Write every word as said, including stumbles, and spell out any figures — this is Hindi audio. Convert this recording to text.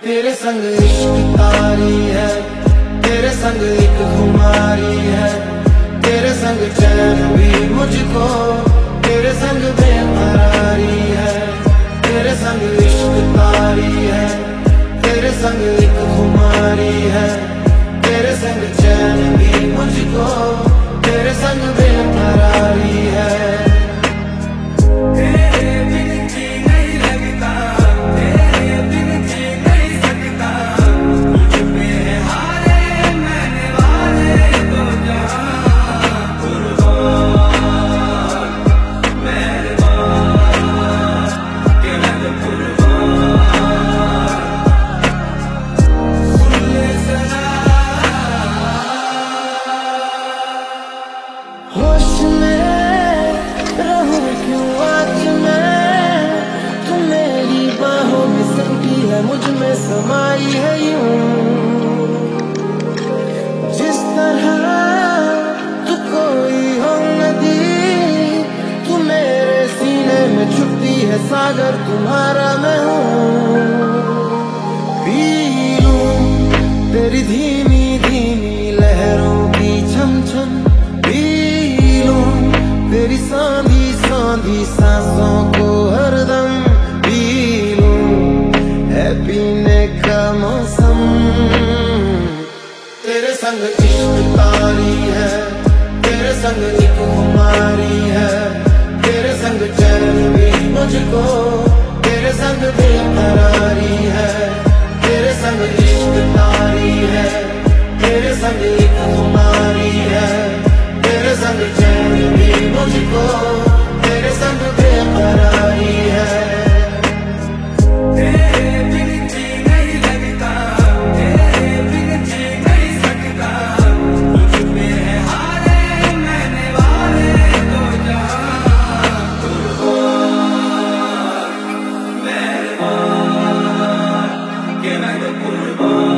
तेरे संग इश्क तारी है, तेरे संग एक खुमारी है, तेरे संग चैन भी मुझको, तेरे संग बेकरारी है। तेरे संग इश्क तारी है, तेरे संग एक खुमारी है, तेरे संग चैन भी मुझको, तेरे संग बेकरारी है। होश में रहूं क्यों आज मैं, तू मेरी बाहों में सिमटी है, मुझ में समाई है यूं। जिस तरह तू कोई हो नदी, तू मेरे सीने में छुपती है सागर, तुम्हारा मैं हूँ। पी लूं तेरी धीमी धीमी लहरों की छम छम, तेरी सांधी सांधी सांसों को हरदम पी लूं, है पीने का मौसम। तेरे संग इश्क तारी है, तेरे संग एक खुमारी है, तेरे संग चैन भी मुझको, तेरे संग बेकरारी है। तेरे संग इश्क तारी है, तेरे संग एक खुमारी है, तेरे संग चैन भी मुझको, तेरे संग बेकरारी है। तेरे बिन जी नहीं लगता, तेरे बिन जी नहीं सकता, मुझ में है हारे मैंने वाले तो जहां। कुर्बान मेहरबान के मैं तो कुर्बान।